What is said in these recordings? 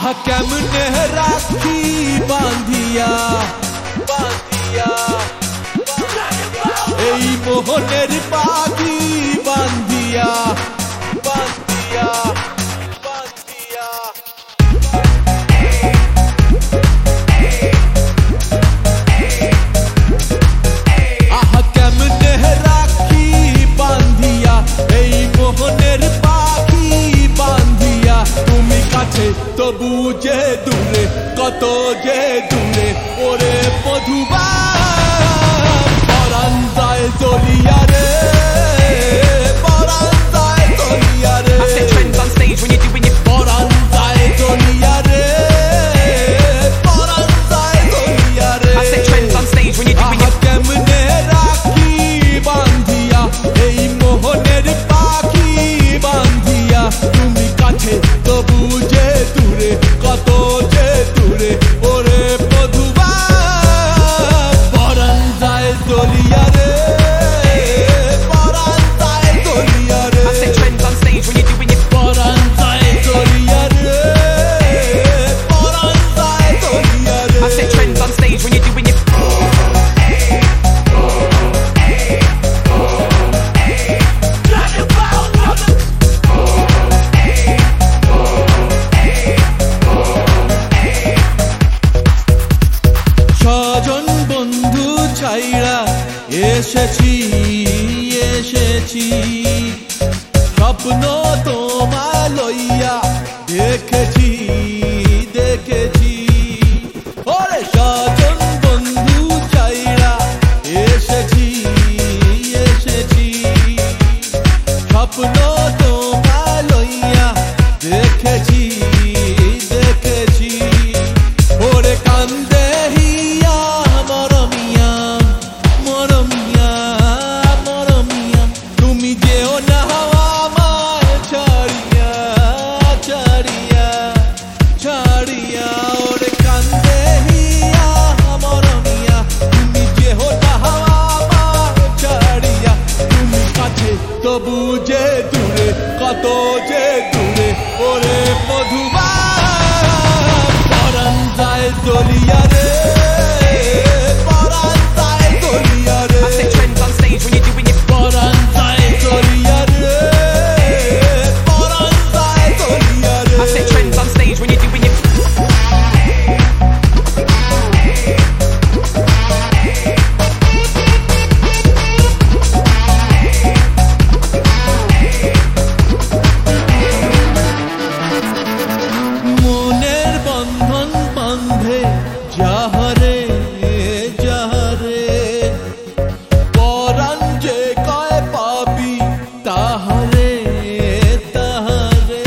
আহা কেমনে রাখি বাঁধিয়া বাঁধিয়া এই মোহনের পাখি বাঁধিয়া বাঁধিয়া বাঁধিয়া আহা কেমনে রাখি বাঁধিয়া এই মোহনের পাখি বাঁধিয়া তুমি কাছে তবু যে দূরে কত যে দূরে ওরে মধুবা পরাণ যায় জ্বলিয়া রে পরাণ যায় জ্বলিয়া রে পরাণ যায় জ্বলিয়া রে পরাণ যায় জ্বলিয়া রে আহা কেমনে রাখি বাঁধিয়া এই মোহনের পাখি বাঁধিয়া তুমি কাছে তবু যে দূরে কত যে দূরে ওরে মধুবা পরাণ যায় জ্বলিয়া রে পরাণ যায় জ্বলিয়া রে পরাণ যায় জ্বলিয়া রে পরাণ যায় জ্বলিয়া রে স্বজন বন্ধু ছাইরা এসেছি এসেছি স্বপ্ন তোমায় লইয়া দেখেছি দেখেছি ওরে স্বজন বন্ধু ছাইরা এসেছি এসেছি স্বপ্ন তোমায় লইয়া দেখেছি দেখেছি ওরে কান্দে তুমি যেও না আমায় ছাড়িয়া ছাড়িয়া ছাড়িয়া ওরে কান্দে হিয়া মরমিয়া তুমি যেও না আমায় ছাড়িয়া তুমি কাছে তবু যে দূরে কত যে দূরে ওরে মধুবা পরাণ যায় জ্বলিয়া রে পরাণ যায় জ্বলিয়া রে পরাণ যায় জ্বলিয়া রে পরাণ যায় জ্বলিয়া রে মনের বন্ধন বন্ধে যাহারে যাহারে পরাণ যে কয় পাবি তাহারে তাহারে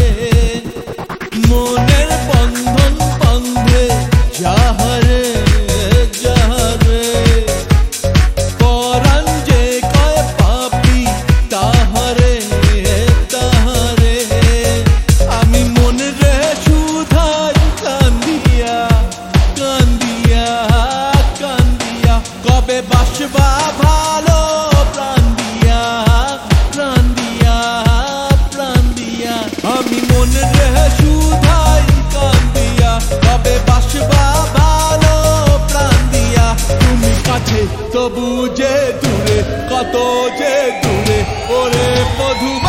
মনের বন্ধন বন্ধে যাহারে যাহারে পরাণ যে কয় পাবি তাহারে তাহারে আমি মনে রে সুধাই কান্দিয়া কান্দিয়া কান্দিয়া কবে বাসবা ভালো প্রাণ দিয়া প্রাণ দিয়া প্রাণ দিয়া আমি মনে রে সুধাই কান্দিয়া কবে বাসবা ভালো প্রাণ দিয়া তুমি কাছে তবু যে দূরে কত যে দূরে ওরে মধু